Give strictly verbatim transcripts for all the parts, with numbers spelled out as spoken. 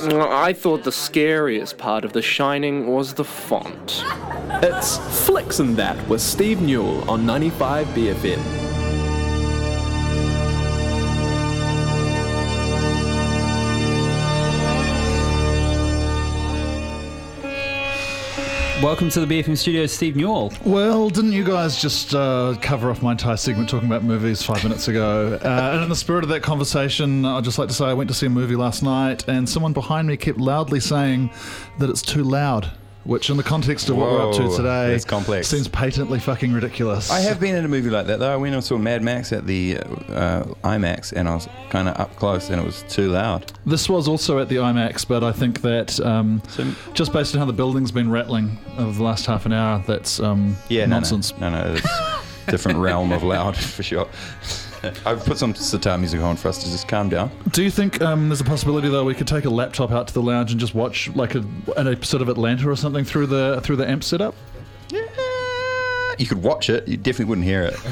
I thought the scariest part of The Shining was the font. It's Flicks and That with Steve Newell on ninety-five B F M. Welcome to the B F M studios, Steve Newell. Well, didn't you guys just uh, cover off my entire segment talking about movies five minutes ago? Uh, and in the spirit of that conversation, I'd just like to say I went to see a movie last night and someone behind me kept loudly saying that it's too loud, which in the context of what Whoa, we're up to today that's complex. Seems patently fucking ridiculous. I have been in a movie like that though. I went and saw Mad Max at the uh, IMAX and I was kind of up close and it was too loud. This was also at the IMAX, but I think that um, So, just based on how the building's been rattling over the last half an hour, that's um, yeah, nonsense. No, no, no, it's a different realm of loud for sure. I've put some sitar music on for us to just calm down. Do you think um, there's a possibility though we could take a laptop out to the lounge and just watch like a, an episode of Atlanta or something through the through the amp setup? Yeah, you could watch it. You definitely wouldn't hear it.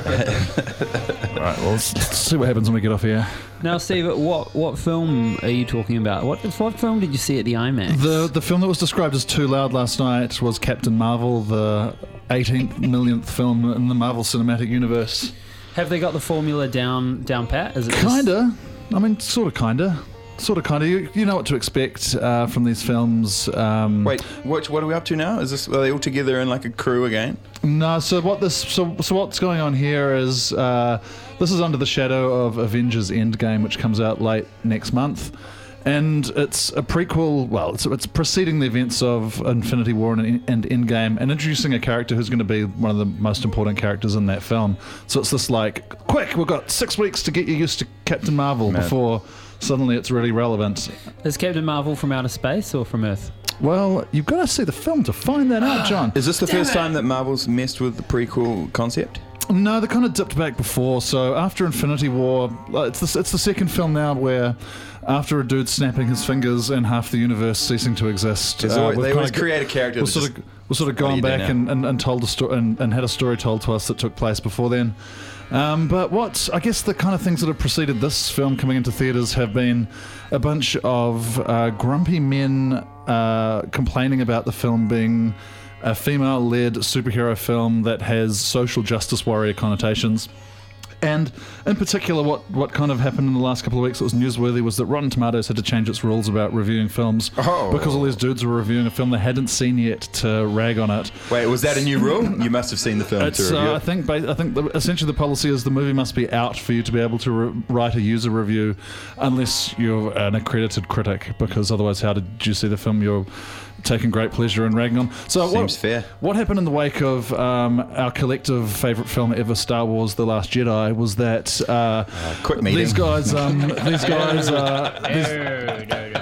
Right, well, let's, let's see what happens when we get off here. Now, Steve, what what film are you talking about? What what film did you see at the IMAX? The the film that was described as too loud last night was Captain Marvel, the eighteenth millionth film in the Marvel Cinematic Universe. Have they got the formula down down pat? Is it just- Kinda. I mean, sort of, kinda. Sort of, kinda. You, you know what to expect uh, from these films. Um, Wait, what, what are we up to now? Is this, are they all together in like a crew again? No, so what this so so what's going on here is uh, this is under the shadow of Avengers Endgame, which comes out late next month. And it's a prequel, well, it's, it's preceding the events of Infinity War and, and Endgame and introducing a character who's going to be one of the most important characters in that film. So it's this like, quick, we've got six weeks to get you used to Captain Marvel Man. before suddenly it's really relevant. Is Captain Marvel from outer space or from Earth? Well, you've got to see the film to find that out, John. Is this the first time that Marvel's messed with the prequel concept? No, they kind of dipped back before. So after Infinity War, it's the, it's the second film now where after a dude snapping his fingers and half the universe ceasing to exist, There's uh, always- we've they kinda always g- create a character We've that sort, just- of, we've sort of What do gone you do back now? and, and, and told a story and, and had a story told to us that took place before then. Um, but what I guess the kind of things that have preceded this film coming into theatres have been a bunch of uh, grumpy men uh, complaining about the film being a female-led superhero film that has social justice warrior connotations. And in particular, what, what kind of happened in the last couple of weeks that was newsworthy was that Rotten Tomatoes had to change its rules about reviewing films Oh. because all these dudes were reviewing a film they hadn't seen yet to rag on it. Wait, was that a new rule? You must have seen the film It's, to review uh, I it. think ba- I think the, essentially the policy is the movie must be out for you to be able to re- write a user review, unless you're an accredited critic, because otherwise, how did you see the film you're taking great pleasure in ragging on? So Seems what, fair. What happened in the wake of um, our collective favourite film ever, Star Wars: The Last Jedi, was that uh, quick meeting. these guys, um, these guys, uh, these,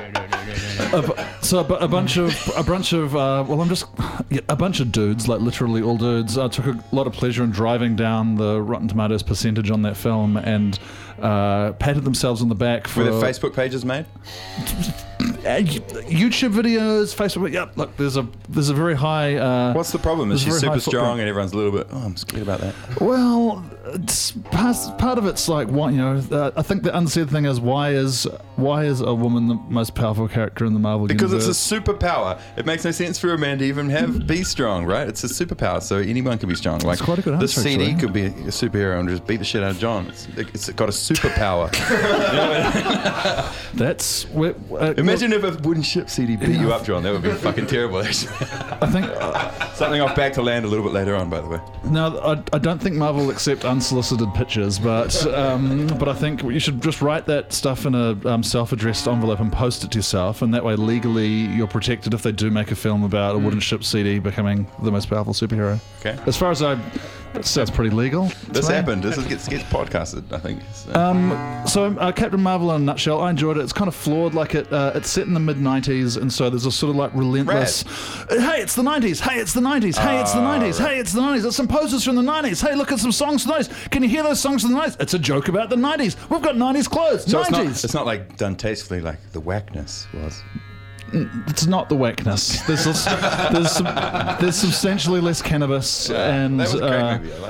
a, bu- so a, bu- a bunch of a bunch of uh, well, I'm just yeah, a bunch of dudes, like literally all dudes, uh, took a lot of pleasure in driving down the Rotten Tomatoes percentage on that film and uh, patted themselves on the back for Were there Facebook pages made? uh, YouTube videos, Facebook. Yep, look, there's a there's a very high. Uh, What's the problem? Is there's she a very super high strong footprint. and everyone's a little bit, oh, I'm scared about that? Well, it's part, part of it's like what you know. Uh, I think the unsaid thing is why is why is a woman the most powerful character in the Marvel Because universe? it's a superpower. It makes no sense for a man to even have be strong, right? It's a superpower, so anyone can be strong. Like That's quite a good this answer, C D actually. could be a superhero and just beat the shit out of John. It's, it's got a superpower. That's where, uh, Imagine if a wooden ship C D beat you up, John. That would be fucking terrible. Actually. I think uh, Something off Back to Land a little bit later on, by the way. now I, I don't think Marvel will accept unsolicited pictures, but um, but I think you should just write that stuff in a um, self-addressed envelope and post it to yourself, and that way legally you're protected if they do make a film about a wooden ship C D becoming the most powerful superhero. Okay. As far as I, that sounds pretty legal. to This me. happened. This is, gets, gets podcasted, I think. So. Um, so uh, Captain Marvel in a nutshell, I enjoyed it. It's kind of flawed, like it. Uh, it's set in the mid nineties, and so there's a sort of like relentless. Uh, Hey, it's the nineties. Hey, it's the nineties. Hey, it's the nineties. Hey, it's the nineties. It's some posters from the nineties. Hey, look at some songs from the nineties. Can you hear those songs from the nineties? It's a joke about the nineties. We've got nineties clothes. so it's not, nineties. it's not like done tastefully like the whackness was. It's not the whackness. There's there's, some, there's substantially less cannabis and that was a great uh, movie. I like that movie.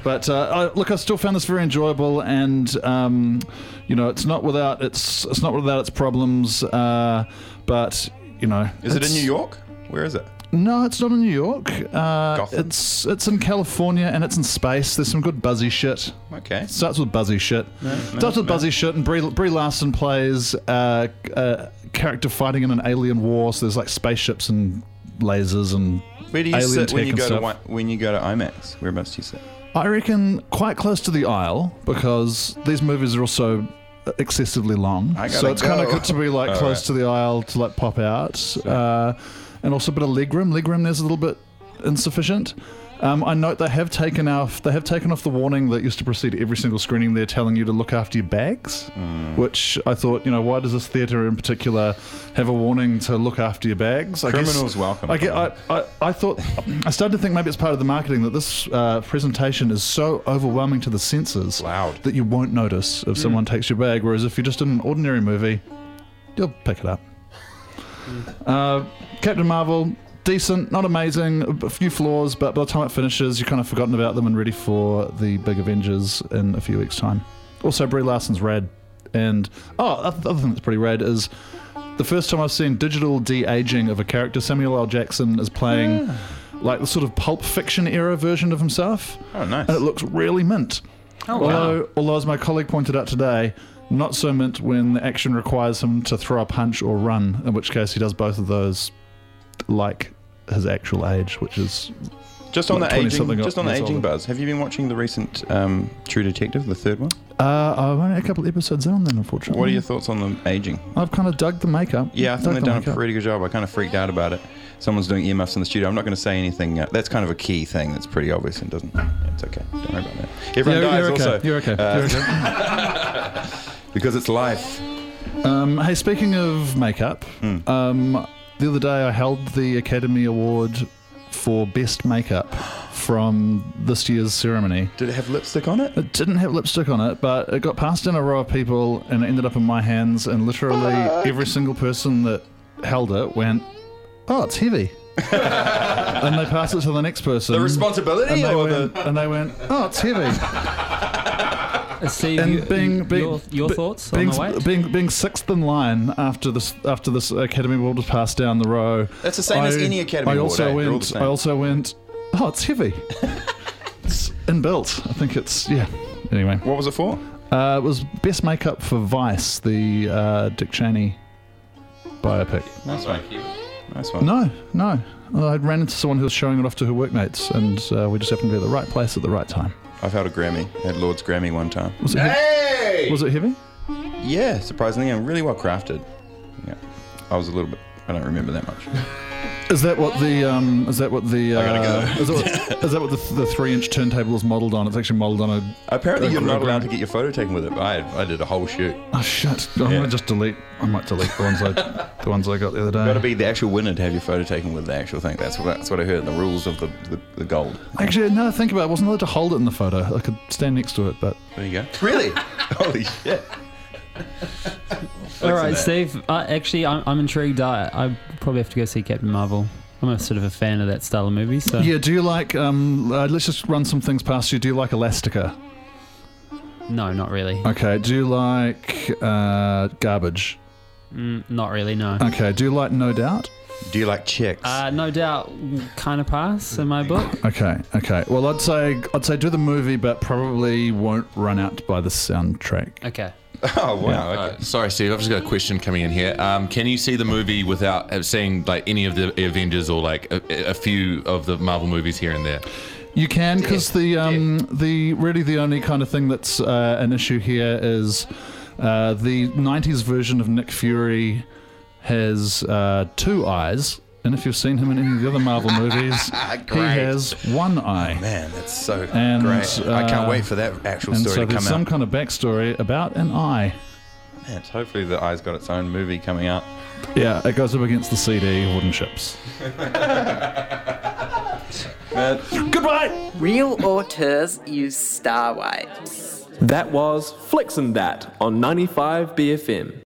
But uh, I, look, I still found this very enjoyable, and um, you know, it's not without its it's not without its problems. Uh, but you know, Is it in it's- New York? Where is it? No, it's not in New York. Uh, Gotham? it's it's in California, and it's in space. There's some good buzzy shit. Okay. Starts with buzzy shit. Starts with buzzy shit, and Brie, Brie Larson plays uh, a character fighting in an alien war. So there's like spaceships and lasers and Where do you alien sit when tech you and go to stuff. Wi- when you go to IMAX? Whereabouts do you sit? I reckon quite close to the aisle, because these movies are also excessively long. I gotta So it's kind of go. good to be like All close right. to the aisle to like pop out. Uh, and also a bit of leg room. Leg room there's a little bit insufficient. Um, I note they have taken off they have taken off the warning that used to precede every single screening there, telling you to look after your bags, Mm. which I thought, you know, why does this theatre in particular have a warning to look after your bags? I guess- Criminals welcome. I, get, I, I, I thought I started to think maybe it's part of the marketing that this uh, presentation is so overwhelming to the senses Loud. that you won't notice if someone takes your bag, whereas if you're just in an ordinary movie, you'll pick it up. Uh, Captain Marvel, decent, not amazing, a few flaws, but by the time it finishes, you've kind of forgotten about them and ready for the big Avengers in a few weeks' time. Also, Brie Larson's rad. And, oh, the other thing that's pretty rad is the first time I've seen digital de-aging of a character. Samuel L. Jackson is playing like the sort of Pulp Fiction era version of himself. Oh, nice. And it looks really mint. Oh, although, wow. although, as my colleague pointed out today, not so mint when the action requires him to throw a punch or run, in which case he does both of those like his actual age, which is Just on like the aging, twenty-something just on the years aging older. buzz. Have you been watching the recent um, True Detective, the third one? Uh, I'm only a couple of episodes in on then, unfortunately. What are your thoughts on the aging? I've kind of dug the makeup. Yeah, I think Dug they've the done a makeup. pretty good job. I kind of freaked out about it. Someone's doing earmuffs in the studio. I'm not going to say anything. Uh, that's kind of a key thing that's pretty obvious and doesn't. Yeah, it's okay. Don't worry about that. Everyone Yeah, dies you're okay. also. You're okay. Uh, You're okay. because it's life. Um, hey, speaking of makeup, Hmm. um, the other day I held the Academy Award for Best Makeup from this year's ceremony. Did it have lipstick on it? It didn't have lipstick on it, but it got passed in a row of people and it ended up in my hands, and literally every single person that held it went, "Oh, it's heavy." And they passed it to the next person. The responsibility and they, or went, the... and they went, "Oh, it's heavy." Uh, Steve, And you- being, being, your, your be- thoughts being, on the weight? being being sixth in line after this after this Academy Award was passed down the row. That's the same as any Academy I Award, also eh? They're all the went. same. I also went. Oh, it's heavy. It's inbuilt. I think it's yeah. Anyway, What was it for? uh, it was best makeup for Vice, the uh, Dick Cheney biopic. Nice one. Nice one. No, no. I ran into someone who was showing it off to her workmates, and uh, we just happened to be at the right place at the right time. I've held a Grammy. I had Lord's Grammy one time. Was it? Hey! Was it heavy? Yeah, surprisingly, and really well crafted. Yeah, I was a little bit. I don't remember that much. Is that what the um? Is that what the? Uh, I gotta go. Is that what, is that what the, the three-inch turntable is modelled on? It's actually modelled on a. Apparently, a you're not Grammy. allowed to get your photo taken with it. But I, I did a whole shoot. Oh shit! I'm Yeah. gonna just delete. I might delete the ones I, the ones I got the other day. Got to be the actual winner to have your photo taken with the actual thing. That's what that's what I heard. The rules of the the, the gold. Actually, now that I think about it, I wasn't allowed to hold it in the photo. I could stand next to it, but There you go. Really? Holy shit! All right, that. Steve. Uh, actually, I'm, I'm intrigued. I, I probably have to go see Captain Marvel. I'm a sort of a fan of that style of movie. So yeah. Do you like? Um, uh, let's just run some things past you. Do you like Elastica? no, not really. Okay. Do you like uh, Garbage? Mm, not really. No. Okay. Do you like No Doubt? Do you like chicks? Uh, no doubt, kind of pass in my book. Okay. Okay. Well, I'd say I'd say do the movie, but probably won't run out by the soundtrack. Okay. oh wow. Uh, Okay. sorry, Steve. I've just got a question coming in here. Um, can you see the movie without uh, seeing like any of the Avengers or like a, a few of the Marvel movies here and there? You can, because the um, the really the only kind of thing that's uh, an issue here is uh, the nineties version of Nick Fury has uh, two eyes, and if you've seen him in any of the other Marvel movies, he Great. has one eye. Man, that's so And, great. I can't uh, wait for that actual And story so to there's come some out. kind of backstory about an eye. Man, hopefully the Eye's got its own movie coming out. Yeah, it goes up against the C D wooden ships. Goodbye! Real auteurs use star wipes. That was Flicks and That on ninety-five B F M.